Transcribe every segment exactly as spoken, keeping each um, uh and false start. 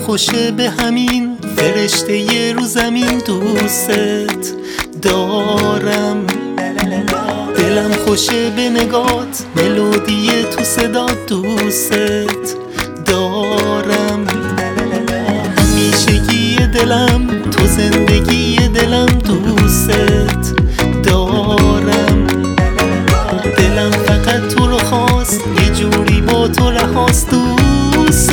خوشه به همین فرشته یه رو زمین دوست دارم. دلم خوشه به نگات ملودی تو صدا دوست دارم. همیشگی دلم تو زندگی دلم دوست دارم. دلم فقط تو رو خواست یه جوری با تو رهاست دوست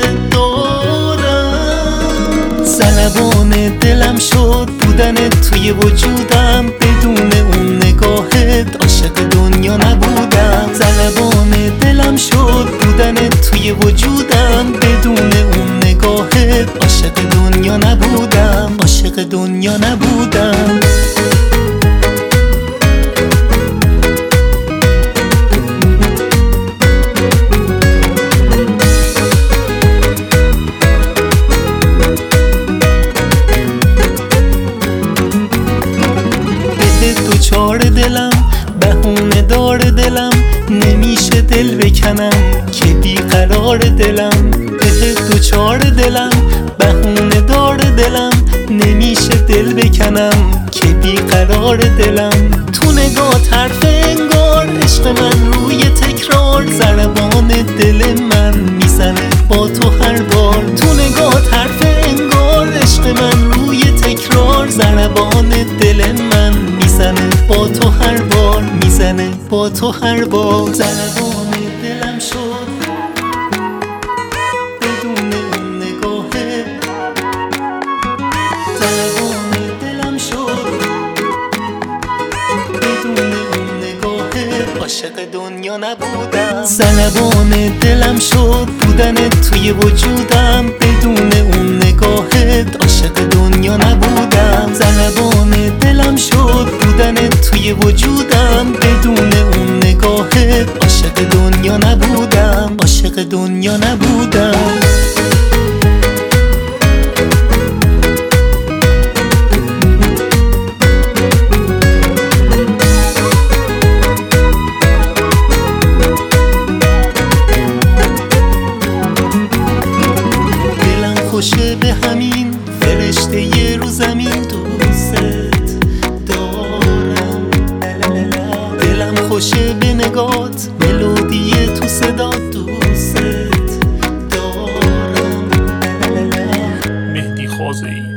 دارم. سلبان دلم شد بودن توی وجودم، بدون اون نگاهت عاشق دنیا نبودم. سلبان دلم شد بودن توی وجودم، بدون اون نگاهت عاشق دنیا نبودم، عاشق دنیا نبودم. دوچار دلم بهونه دار دلم، نمیشه دل بکنم که بیقرار دلم. به دوچار دلم بهونه دار دلم، نمیشه دل بکنم که بیقرار دلم. تو نگاه حرف انگار عشق من روی تکرار، ضربان دل من میزنه با تو هر بار. تو نگاه حرف انگار عشق من روی تکرار، ضربان دل من میزنه با تو هر بار، میزنه با تو هر بار. ضربان دلم شد بدون اون نگاهه، ضربان دلم شد بدون اون نگاهه، عاشق دنیا نبودم. ضربان دلم شد بودن توی وجودم، بدون اون نگاهت عاشق دنیا نبودم. ضربان دلم شد بودن توی وجودم، بدون اون نگاهت عاشق دنیا نبودم، عاشق دنیا نبودم. خوشه به همین فرشته یه رو زمین دوست دارم. دلم خوشه به نگات ملودی تو صدا دوست دارم. مهدی خازه‌ای